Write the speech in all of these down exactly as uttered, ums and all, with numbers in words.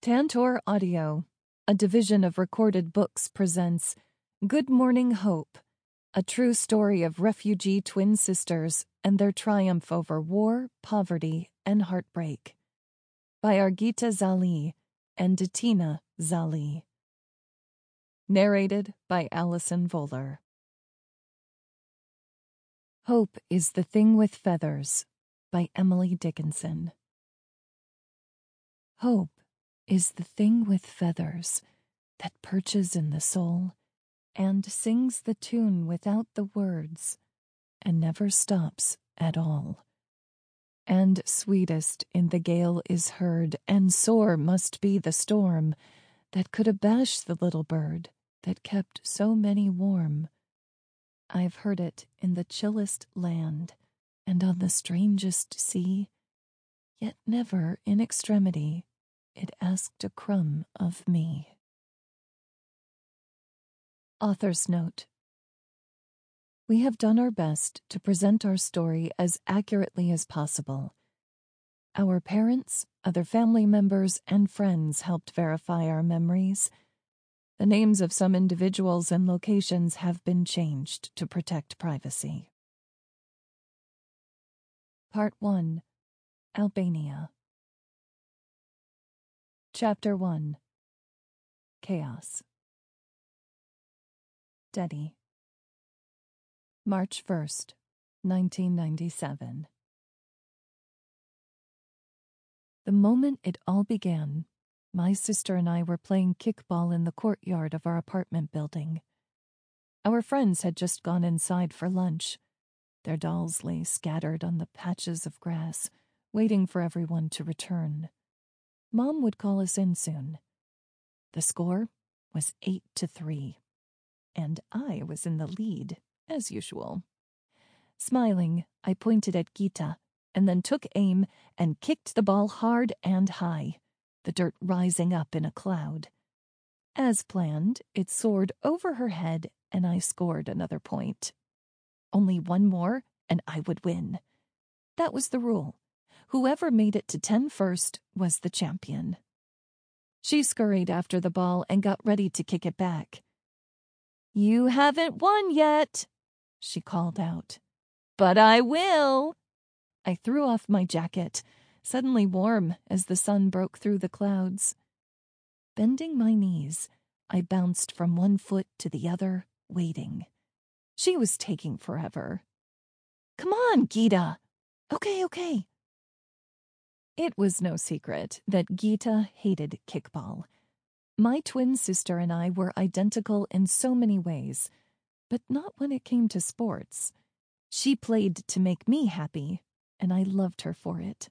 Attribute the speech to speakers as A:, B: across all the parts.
A: Tantor Audio, a division of Recorded Books, presents Good Morning Hope, a true story of refugee twin sisters and their triumph over war, poverty, and heartbreak, by Argita Zali and Datina Zali. Narrated by Alison Voller. Hope is the Thing with Feathers, by Emily Dickinson. Hope is the thing with feathers that perches in the soul and sings the tune without the words and never stops at all. And sweetest in the gale is heard, and sore must be the storm that could abash the little bird that kept so many warm. I've heard it in the chillest land and on the strangest sea, yet never in extremity it asked a crumb of me. Author's note. We have done our best to present our story as accurately as possible. Our parents, other family members, and friends helped verify our memories. The names of some individuals and locations have been changed to protect privacy. Part one. Albania. Chapter one. Chaos. Dedi. March first, nineteen ninety-seven. The moment it all began, my sister and I were playing kickball in the courtyard of our apartment building. Our friends had just gone inside for lunch. Their dolls lay scattered on the patches of grass, waiting for everyone to return. Mom would call us in soon. The score was eight to three, and I was in the lead, as usual. Smiling, I pointed at Gita, and then took aim and kicked the ball hard and high, the dirt rising up in a cloud. As planned, it soared over her head, and I scored another point. Only one more, and I would win. That was the rule. Whoever made it to ten first was the champion. She scurried after the ball and got ready to kick it back. "You haven't won yet," she called out. "But I will." I threw off my jacket, suddenly warm as the sun broke through the clouds. Bending my knees, I bounced from one foot to the other, waiting. She was taking forever. "Come on, Gita." "Okay, okay." It was no secret that Gita hated kickball. My twin sister and I were identical in so many ways, but not when it came to sports. She played to make me happy, and I loved her for it.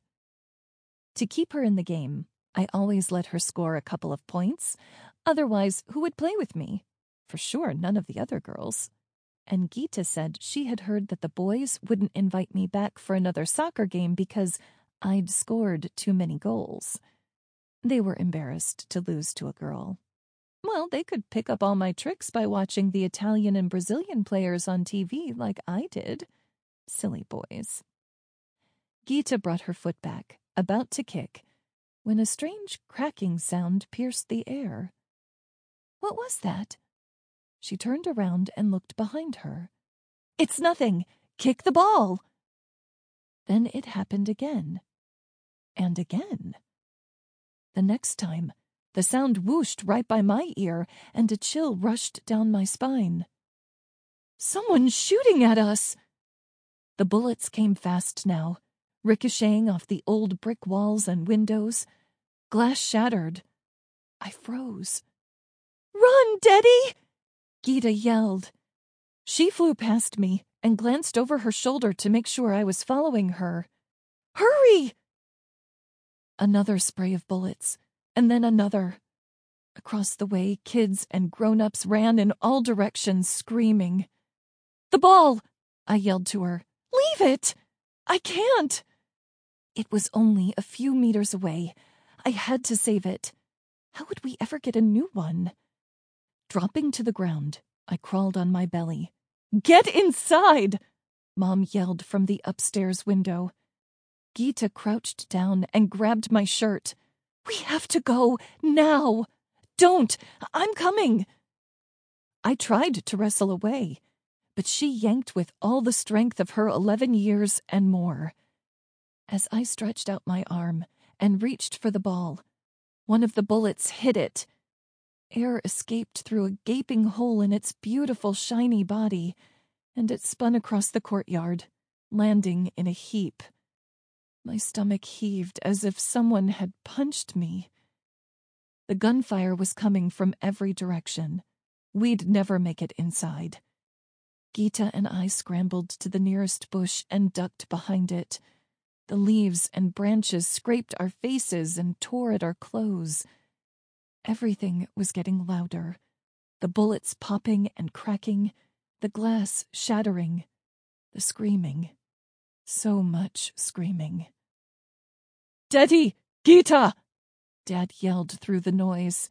A: To keep her in the game, I always let her score a couple of points. Otherwise, who would play with me? For sure, none of the other girls. And Gita said she had heard that the boys wouldn't invite me back for another soccer game because I'd scored too many goals. They were embarrassed to lose to a girl. Well, they could pick up all my tricks by watching the Italian and Brazilian players on T V like I did. Silly boys. Gita brought her foot back, about to kick, when a strange cracking sound pierced the air. What was that? She turned around and looked behind her. "It's nothing. Kick the ball." Then it happened again. And again. The next time, the sound whooshed right by my ear, and a chill rushed down my spine. "Someone's shooting at us!" The bullets came fast now, ricocheting off the old brick walls and windows. Glass shattered. I froze. "Run, Dedi!" Gita yelled. She flew past me and glanced over her shoulder to make sure I was following her. "Hurry!" Another spray of bullets, and then another. Across the way, kids and grown-ups ran in all directions, screaming. "The ball!" I yelled to her. "Leave it! I can't!" It was only a few meters away. I had to save it. How would we ever get a new one? Dropping to the ground, I crawled on my belly. "Get inside!" Mom yelled from the upstairs window. Gita crouched down and grabbed my shirt. We have to go, now! Don't! I'm coming! I tried to wrestle away, but she yanked with all the strength of her eleven years and more. As I stretched out my arm and reached for the ball, one of the bullets hit it. Air escaped through a gaping hole in its beautiful, shiny body, and it spun across the courtyard, landing in a heap. My stomach heaved as if someone had punched me. The gunfire was coming from every direction. We'd never make it inside. Geeta and I scrambled to the nearest bush and ducked behind it. The leaves and branches scraped our faces and tore at our clothes. Everything was getting louder. The bullets popping and cracking, the glass shattering, the screaming. So much screaming. "Daddy! Geeta!" Dad yelled through the noise.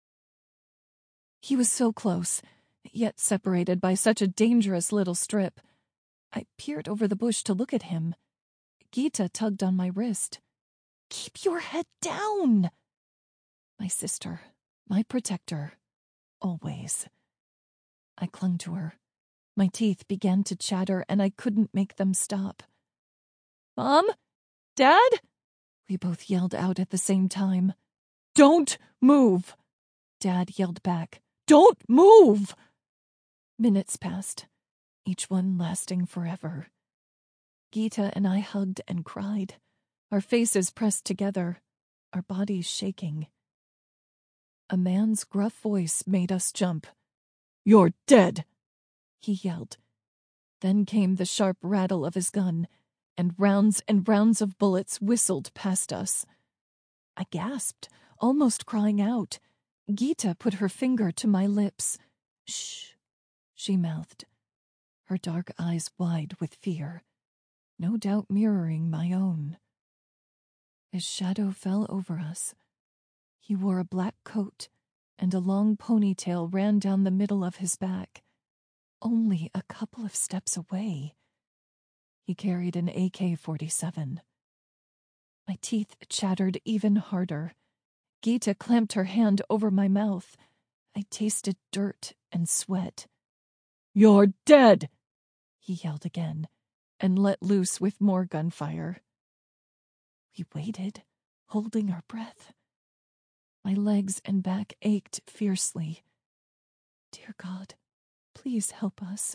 A: He was so close, yet separated by such a dangerous little strip. I peered over the bush to look at him. Geeta tugged on my wrist. "Keep your head down!" My sister, my protector, always. I clung to her. My teeth began to chatter, and I couldn't make them stop. "Mom? Dad?" We both yelled out at the same time. "Don't move!" Dad yelled back. "Don't move!" Minutes passed, each one lasting forever. Geeta and I hugged and cried, our faces pressed together, our bodies shaking. A man's gruff voice made us jump. "You're dead!" he yelled. Then came the sharp rattle of his gun, and rounds and rounds of bullets whistled past us. I gasped, almost crying out. Geeta put her finger to my lips. "Shh," she mouthed, her dark eyes wide with fear, no doubt mirroring my own. His shadow fell over us. He wore a black coat, and a long ponytail ran down the middle of his back. Only a couple of steps away, he carried an A K forty-seven. My teeth chattered even harder. Geeta clamped her hand over my mouth. I tasted dirt and sweat. "You're dead!" he yelled again, and let loose with more gunfire. We waited, holding our breath. My legs and back ached fiercely. Dear God, please help us.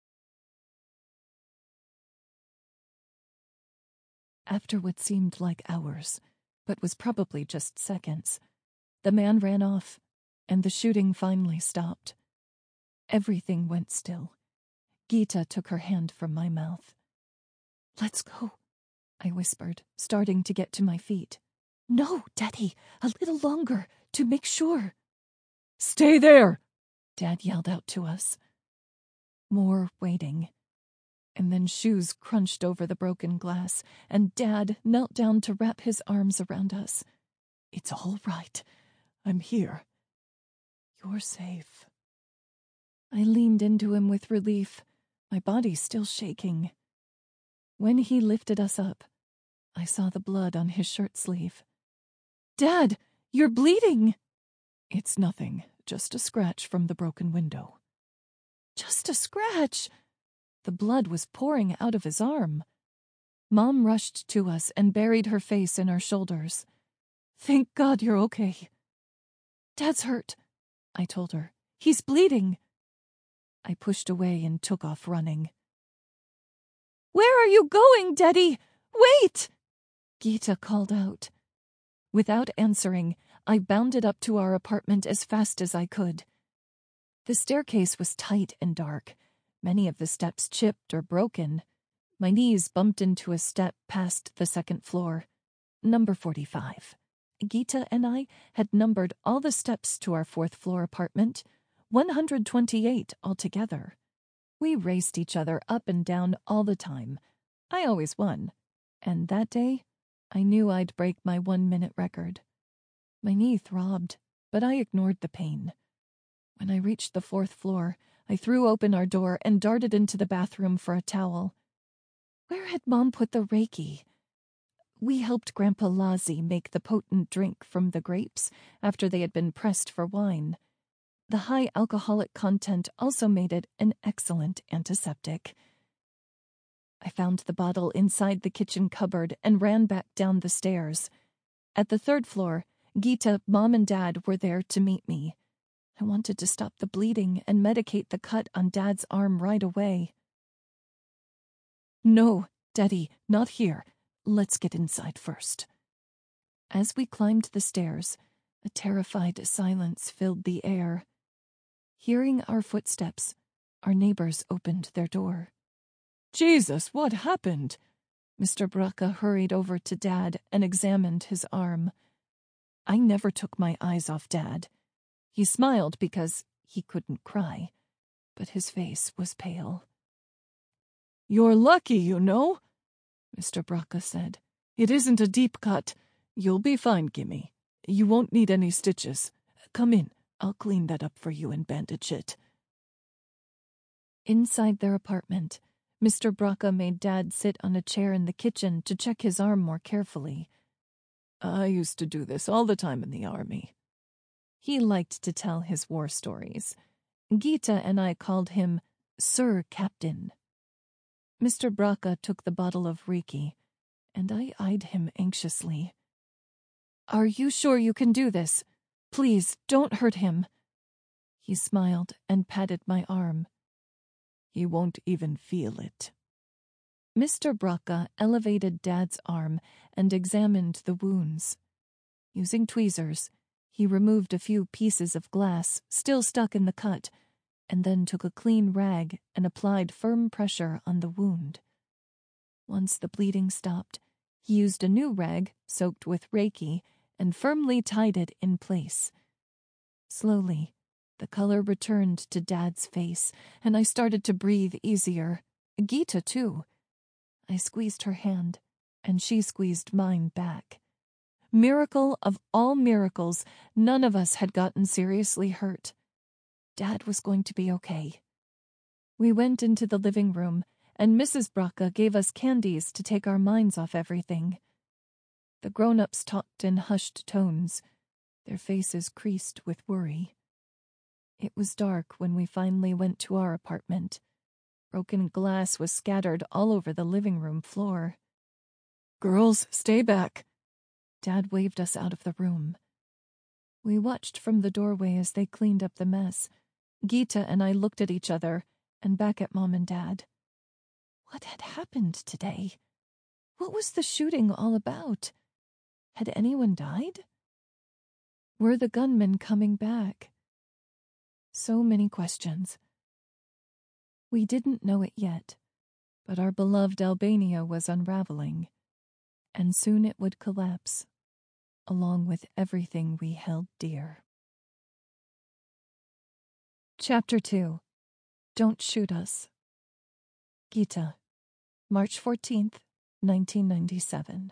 A: After what seemed like hours, but was probably just seconds, the man ran off, and the shooting finally stopped. Everything went still. Geeta took her hand from my mouth. "Let's go," I whispered, starting to get to my feet. "No, Daddy, a little longer, to make sure." "Stay there!" Dad yelled out to us. More waiting. And then shoes crunched over the broken glass, and Dad knelt down to wrap his arms around us. "It's all right. I'm here. You're safe." I leaned into him with relief, my body still shaking. When he lifted us up, I saw the blood on his shirt sleeve. "Dad, you're bleeding!" "It's nothing, just a scratch from the broken window." "Just a scratch!" The blood was pouring out of his arm. Mom rushed to us and buried her face in our shoulders. "Thank God you're okay." "Dad's hurt," I told her. "He's bleeding." I pushed away and took off running. "Where are you going, Daddy? Wait!" Geeta called out. Without answering, I bounded up to our apartment as fast as I could. The staircase was tight and dark, many of the steps chipped or broken. My knees bumped into a step past the second floor. Number forty-five. Geeta and I had numbered all the steps to our fourth floor apartment, one hundred twenty-eight altogether. We raced each other up and down all the time. I always won. And that day, I knew I'd break my one-minute record. My knee throbbed, but I ignored the pain. When I reached the fourth floor, I threw open our door and darted into the bathroom for a towel. Where had Mom put the Reiki? We helped Grandpa Lazi make the potent drink from the grapes after they had been pressed for wine. The high alcoholic content also made it an excellent antiseptic. I found the bottle inside the kitchen cupboard and ran back down the stairs. At the third floor, Gita, Mom, and Dad were there to meet me. I wanted to stop the bleeding and medicate the cut on Dad's arm right away. "No, Daddy, not here. Let's get inside first." As we climbed the stairs, a terrified silence filled the air. Hearing our footsteps, our neighbors opened their door. "Jesus, what happened?" Mister Braca hurried over to Dad and examined his arm. I never took my eyes off Dad. He smiled because he couldn't cry, but his face was pale. "You're lucky, you know," Mister Braca said. "It isn't a deep cut. You'll be fine, Gimme. You won't need any stitches. Come in. I'll clean that up for you and bandage it." Inside their apartment, Mister Braca made Dad sit on a chair in the kitchen to check his arm more carefully. "I used to do this all the time in the army." He liked to tell his war stories. Gita and I called him Sir Captain. Mister Braca took the bottle of Reiki, and I eyed him anxiously. "Are you sure you can do this? Please, don't hurt him." He smiled and patted my arm. "He won't even feel it." Mister Braca elevated Dad's arm and examined the wounds. Using tweezers, he removed a few pieces of glass still stuck in the cut, and then took a clean rag and applied firm pressure on the wound. Once the bleeding stopped, he used a new rag soaked with Reiki and firmly tied it in place. Slowly, the color returned to Dad's face, and I started to breathe easier. Gita, too. I squeezed her hand, and she squeezed mine back. Miracle of all miracles, none of us had gotten seriously hurt. Dad was going to be okay. We went into the living room, and Missus Braca gave us candies to take our minds off everything. The grown-ups talked in hushed tones, their faces creased with worry. It was dark when we finally went to our apartment. Broken glass was scattered all over the living room floor. "Girls, stay back." Dad waved us out of the room. We watched from the doorway as they cleaned up the mess. Gita and I looked at each other and back at Mom and Dad. What had happened today? What was the shooting all about? Had anyone died? Were the gunmen coming back? So many questions. We didn't know it yet, but our beloved Albania was unraveling, and soon it would collapse, along with everything we held dear. Chapter two. Don't Shoot Us. Gita, March fourteenth, nineteen ninety-seven.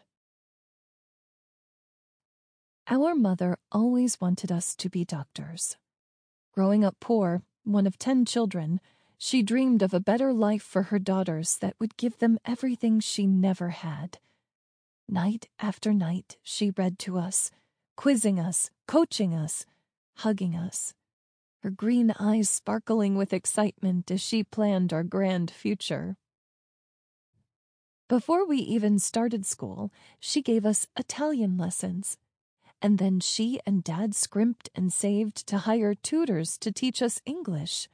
A: Our mother always wanted us to be doctors. Growing up poor, one of ten children, she dreamed of a better life for her daughters that would give them everything she never had. Night after night, she read to us, quizzing us, coaching us, hugging us, her green eyes sparkling with excitement as she planned our grand future. Before we even started school, she gave us Italian lessons. And then she and Dad scrimped and saved to hire tutors to teach us English.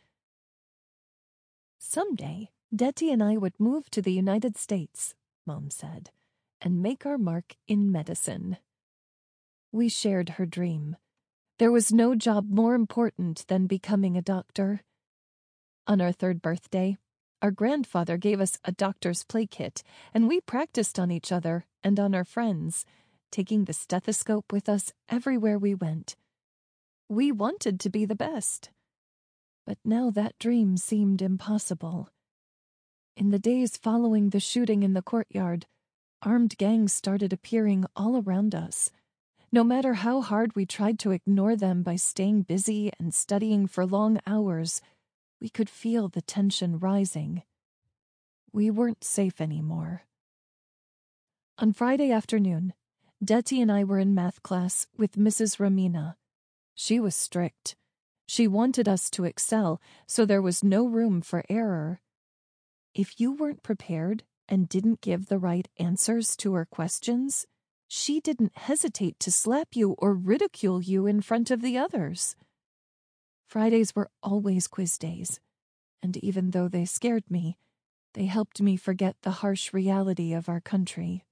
A: Someday, Detti and I would move to the United States, Mom said, and make our mark in medicine. We shared her dream. There was no job more important than becoming a doctor. On our third birthday, our grandfather gave us a doctor's play kit, and we practiced on each other and on our friends, taking the stethoscope with us everywhere we went. We wanted to be the best. But now that dream seemed impossible. In the days following the shooting in the courtyard, armed gangs started appearing all around us. No matter how hard we tried to ignore them by staying busy and studying for long hours, we could feel the tension rising. We weren't safe anymore. On Friday afternoon, Detty and I were in math class with Missus Ramina. She was strict. She wanted us to excel, so there was no room for error. If you weren't prepared and didn't give the right answers to her questions, she didn't hesitate to slap you or ridicule you in front of the others. Fridays were always quiz days, and even though they scared me, they helped me forget the harsh reality of our country.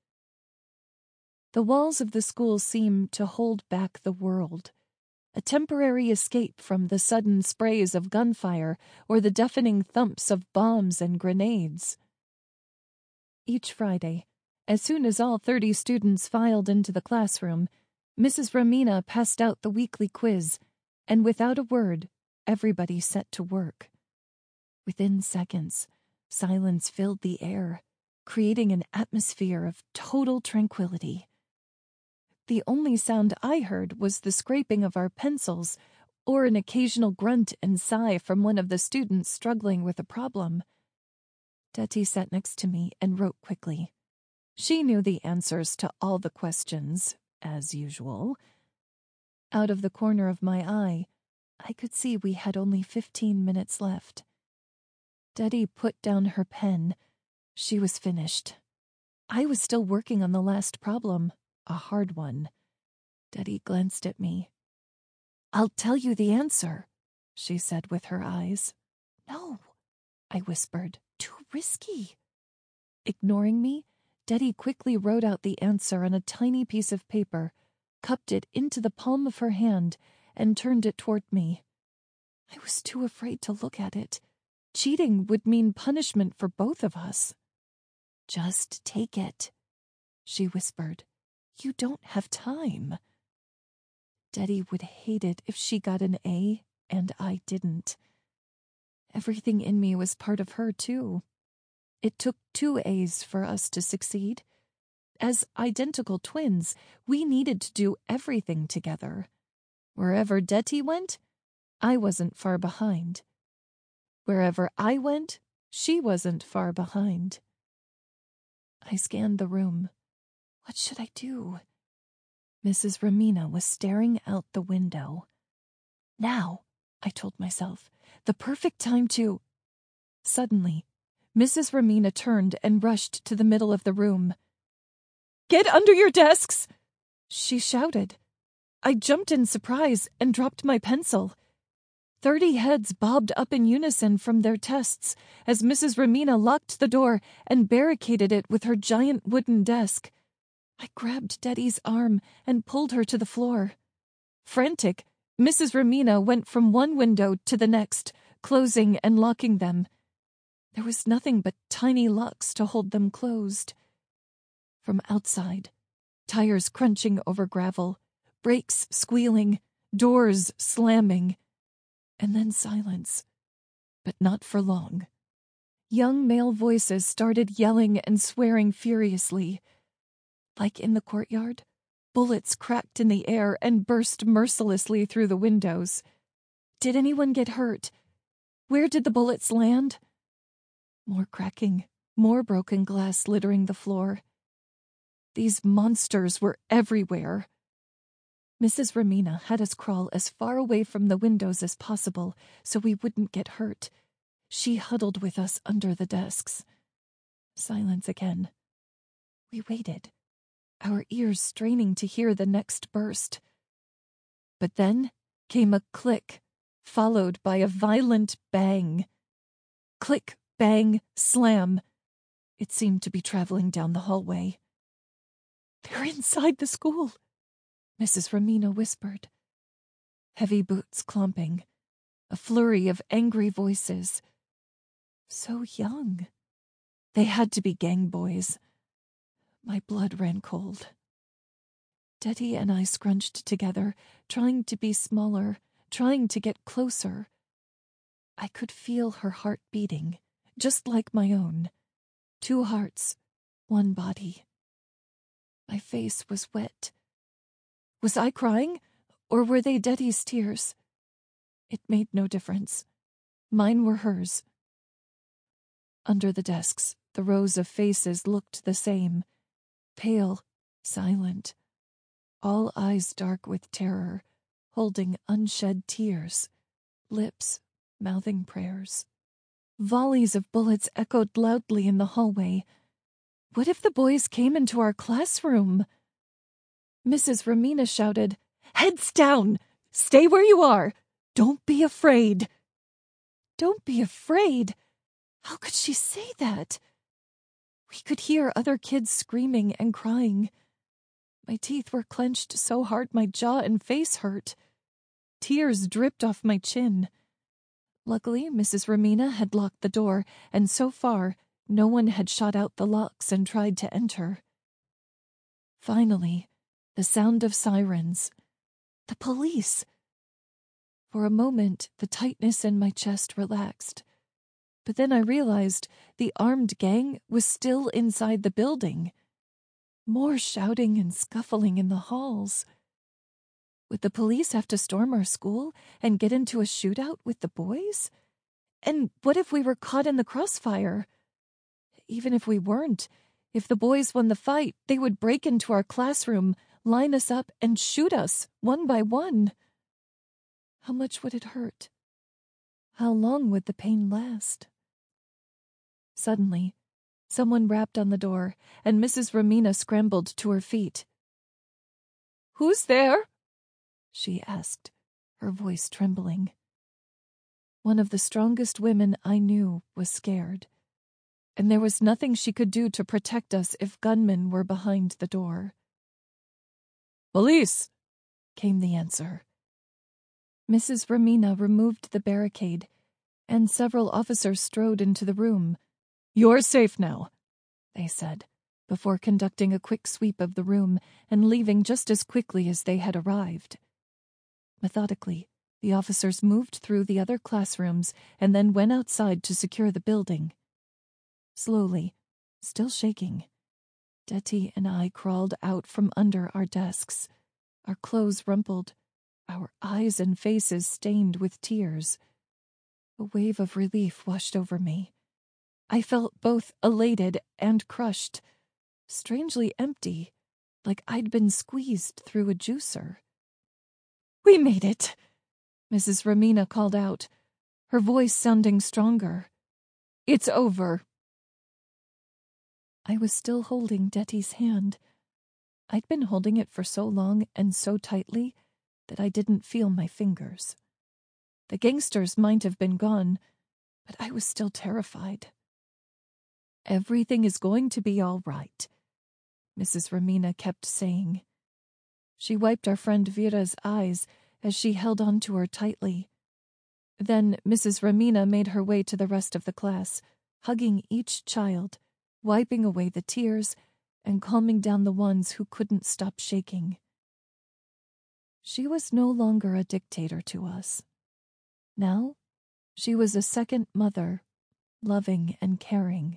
A: The walls of the school seemed to hold back the world, a temporary escape from the sudden sprays of gunfire or the deafening thumps of bombs and grenades. Each Friday, as soon as all thirty students filed into the classroom, Missus Ramina passed out the weekly quiz, and without a word, everybody set to work. Within seconds, silence filled the air, creating an atmosphere of total tranquility. The only sound I heard was the scraping of our pencils or an occasional grunt and sigh from one of the students struggling with a problem. Detty sat next to me and wrote quickly. She knew the answers to all the questions, as usual. Out of the corner of my eye, I could see we had only fifteen minutes left. Detty put down her pen. She was finished. I was still working on the last problem, a hard one. Detty glanced at me. "I'll tell you the answer," she said with her eyes. "No," I whispered. "Too risky." Ignoring me, Detty quickly wrote out the answer on a tiny piece of paper, cupped it into the palm of her hand, and turned it toward me. I was too afraid to look at it. Cheating would mean punishment for both of us. "Just take it," she whispered. "You don't have time." Detty would hate it if she got an A and I didn't. Everything in me was part of her, too. It took two A's for us to succeed. As identical twins, we needed to do everything together. Wherever Detty went, I wasn't far behind. Wherever I went, she wasn't far behind. I scanned the room. What should I do? Missus Ramina was staring out the window. Now, I told myself, the perfect time to... Suddenly, Missus Ramina turned and rushed to the middle of the room. "Get under your desks!" she shouted. I jumped in surprise and dropped my pencil. Thirty heads bobbed up in unison from their tests as Missus Ramina locked the door and barricaded it with her giant wooden desk. I grabbed Detty's arm and pulled her to the floor. Frantic, Missus Ramina went from one window to the next, closing and locking them. There was nothing but tiny locks to hold them closed. From outside, tires crunching over gravel, brakes squealing, doors slamming, and then silence. But not for long. Young male voices started yelling and swearing furiously. Like in the courtyard, bullets cracked in the air and burst mercilessly through the windows. Did anyone get hurt? Where did the bullets land? More cracking, more broken glass littering the floor. These monsters were everywhere. Missus Ramina had us crawl as far away from the windows as possible so we wouldn't get hurt. She huddled with us under the desks. Silence again. We waited, our ears straining to hear the next burst. But then came a click, followed by a violent bang. Click, bang, slam. It seemed to be traveling down the hallway. "They're inside the school," Missus Ramina whispered. Heavy boots clomping, a flurry of angry voices. So young. They had to be gang boys. My blood ran cold. Detty and I scrunched together, trying to be smaller, trying to get closer. I could feel her heart beating, just like my own. Two hearts, one body. My face was wet. Was I crying, or were they Detty's tears? It made no difference. Mine were hers. Under the desks, the rows of faces looked the same. pale, silent, all eyes dark with terror, holding unshed tears, lips mouthing prayers. Volleys of bullets echoed loudly in the hallway. What if the boys came into our classroom? Missus Romina shouted, "Heads down! Stay where you are! Don't be afraid!" Don't be afraid? How could she say that? We could hear other kids screaming and crying. My teeth were clenched so hard my jaw and face hurt. Tears dripped off my chin. Luckily, Missus Romina had locked the door, and so far, no one had shot out the locks and tried to enter. Finally, the sound of sirens. The police! For a moment, the tightness in my chest relaxed. But then I realized the armed gang was still inside the building. More shouting and scuffling in the halls. Would the police have to storm our school and get into a shootout with the boys? And what if we were caught in the crossfire? Even if we weren't, if the boys won the fight, they would break into our classroom, line us up, and shoot us, one by one. How much would it hurt? How long would the pain last? Suddenly, someone rapped on the door, and Missus Romina scrambled to her feet. "Who's there?" she asked, her voice trembling. One of the strongest women I knew was scared, and there was nothing she could do to protect us if gunmen were behind the door. "Police!" came the answer. Missus Romina removed the barricade, and several officers strode into the room. "You're safe now," they said, before conducting a quick sweep of the room and leaving just as quickly as they had arrived. Methodically, the officers moved through the other classrooms and then went outside to secure the building. Slowly, still shaking, Detty and I crawled out from under our desks, our clothes rumpled, our eyes and faces stained with tears. A wave of relief washed over me. I felt both elated and crushed, strangely empty, like I'd been squeezed through a juicer. "We made it!" Missus Romina called out, her voice sounding stronger. "It's over." I was still holding Detty's hand. I'd been holding it for so long and so tightly that I didn't feel my fingers. The gangsters might have been gone, but I was still terrified. "Everything is going to be all right," Missus Romina kept saying. She wiped our friend Vera's eyes as she held on to her tightly. Then Missus Romina made her way to the rest of the class, hugging each child, wiping away the tears, and calming down the ones who couldn't stop shaking. She was no longer a dictator to us. Now, she was a second mother, loving and caring.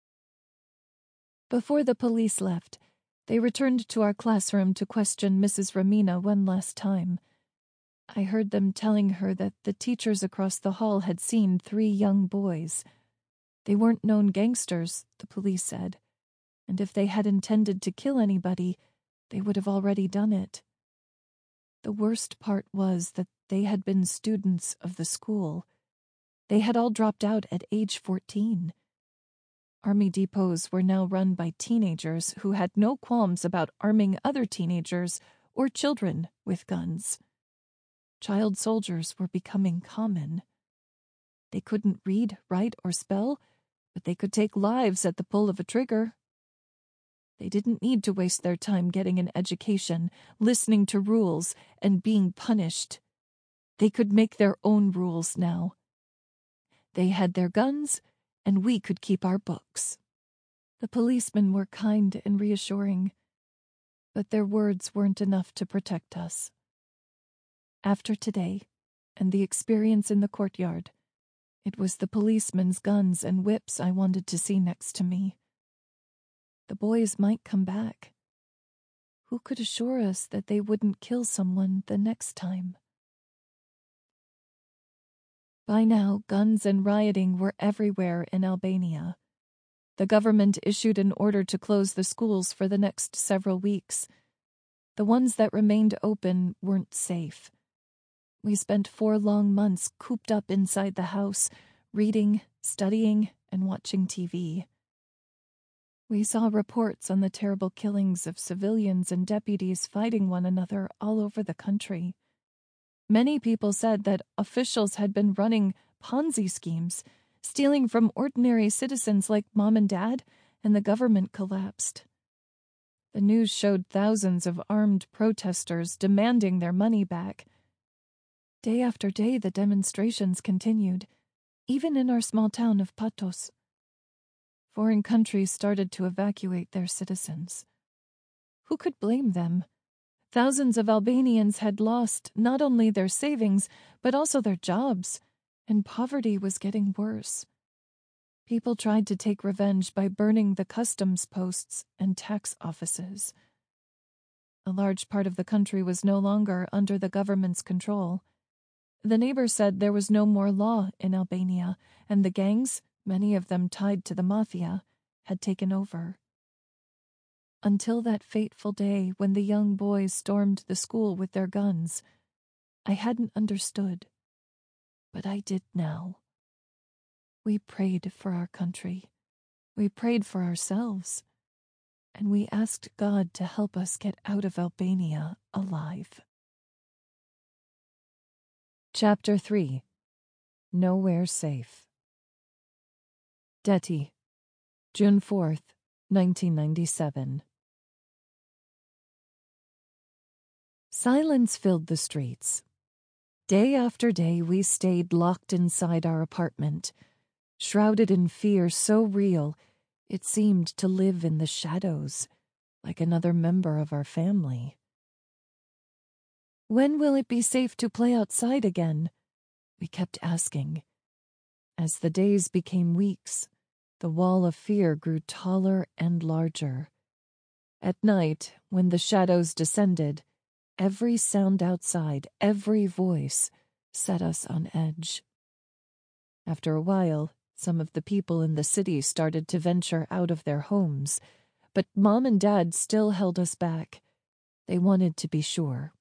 A: Before the police left, they returned to our classroom to question Missus Romina one last time. I heard them telling her that the teachers across the hall had seen three young boys. They weren't known gangsters, the police said, and if they had intended to kill anybody, they would have already done it. The worst part was that they had been students of the school. They had all dropped out at age fourteen. Army depots were now run by teenagers who had no qualms about arming other teenagers or children with guns. Child soldiers were becoming common. They couldn't read, write, or spell, but they could take lives at the pull of a trigger. They didn't need to waste their time getting an education, listening to rules, and being punished. They could make their own rules now. They had their guns, and we could keep our books. The policemen were kind and reassuring, but their words weren't enough to protect us. After today, and the experience in the courtyard, it was the policemen's guns and whips I wanted to see next to me. The boys might come back. Who could assure us that they wouldn't kill someone the next time? By now, guns and rioting were everywhere in Albania. The government issued an order to close the schools for the next several weeks. The ones that remained open weren't safe. We spent four long months cooped up inside the house, reading, studying, and watching T V. We saw reports on the terrible killings of civilians and deputies fighting one another all over the country. Many people said that officials had been running Ponzi schemes, stealing from ordinary citizens like Mom and Dad, and the government collapsed. The news showed thousands of armed protesters demanding their money back. Day after day, the demonstrations continued, even in our small town of Patos. Foreign countries started to evacuate their citizens. Who could blame them? Thousands of Albanians had lost not only their savings, but also their jobs, and poverty was getting worse. People tried to take revenge by burning the customs posts and tax offices. A large part of the country was no longer under the government's control. The neighbors said there was no more law in Albania, and the gangs, many of them tied to the mafia, had taken over. Until that fateful day when the young boys stormed the school with their guns, I hadn't understood. But I did now. We prayed for our country. We prayed for ourselves. And we asked God to help us get out of Albania alive. Chapter three. Nowhere Safe. Deti, June fourth, nineteen ninety-seven. Silence filled the streets. Day after day we stayed locked inside our apartment, shrouded in fear so real it seemed to live in the shadows, like another member of our family. When will it be safe to play outside again? We kept asking. As the days became weeks, the wall of fear grew taller and larger. At night, when the shadows descended, every sound outside, every voice, set us on edge. After a while, some of the people in the city started to venture out of their homes, but Mom and Dad still held us back. They wanted to be sure.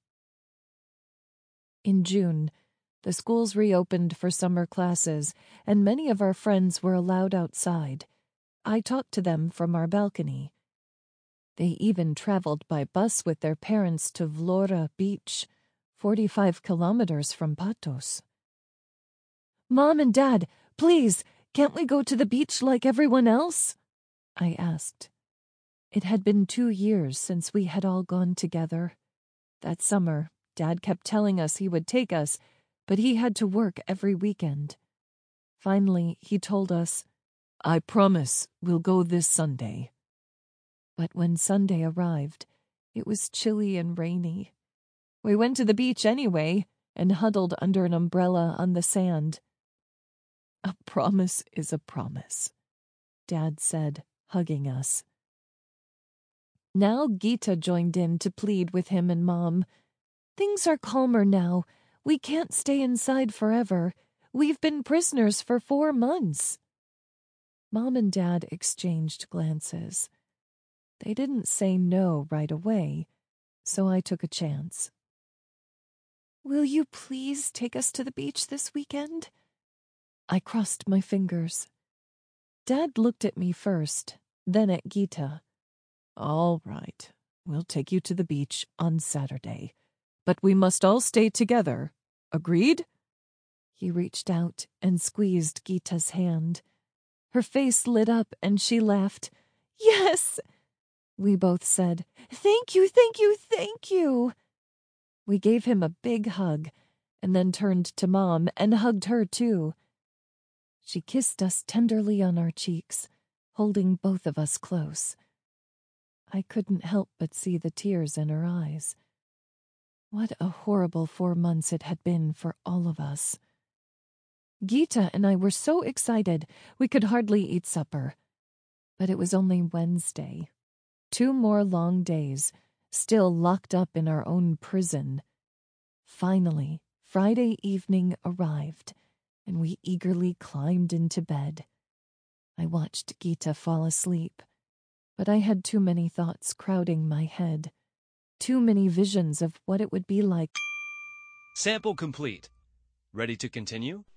A: In June, the schools reopened for summer classes, and many of our friends were allowed outside. I talked to them from our balcony. They even traveled by bus with their parents to Vlora Beach, forty-five kilometers from Patos. "Mom and Dad, please, can't we go to the beach like everyone else?" I asked. It had been two years since we had all gone together. That summer, Dad kept telling us he would take us, but he had to work every weekend. Finally, he told us, "I promise we'll go this Sunday." But when Sunday arrived, it was chilly and rainy. We went to the beach anyway and huddled under an umbrella on the sand. "A promise is a promise," Dad said, hugging us. Now Gita joined in to plead with him and Mom. "Things are calmer now. We can't stay inside forever. We've been prisoners for four months." Mom and Dad exchanged glances. They didn't say no right away, so I took a chance. "Will you please take us to the beach this weekend?" I crossed my fingers. Dad looked at me first, then at Gita. "All right, we'll take you to the beach on Saturday. But we must all stay together. Agreed?" He reached out and squeezed Gita's hand. Her face lit up and she laughed. "Yes!" We both said, "Thank you, thank you, thank you." We gave him a big hug and then turned to Mom and hugged her too. She kissed us tenderly on our cheeks, holding both of us close. I couldn't help but see the tears in her eyes. What a horrible four months it had been for all of us. Gita and I were so excited we could hardly eat supper. But it was only Wednesday. Two more long days, still locked up in our own prison. Finally, Friday evening arrived, and we eagerly climbed into bed. I watched Gita fall asleep, but I had too many thoughts crowding my head, too many visions of what it would be like.
B: Sample complete. Ready to continue?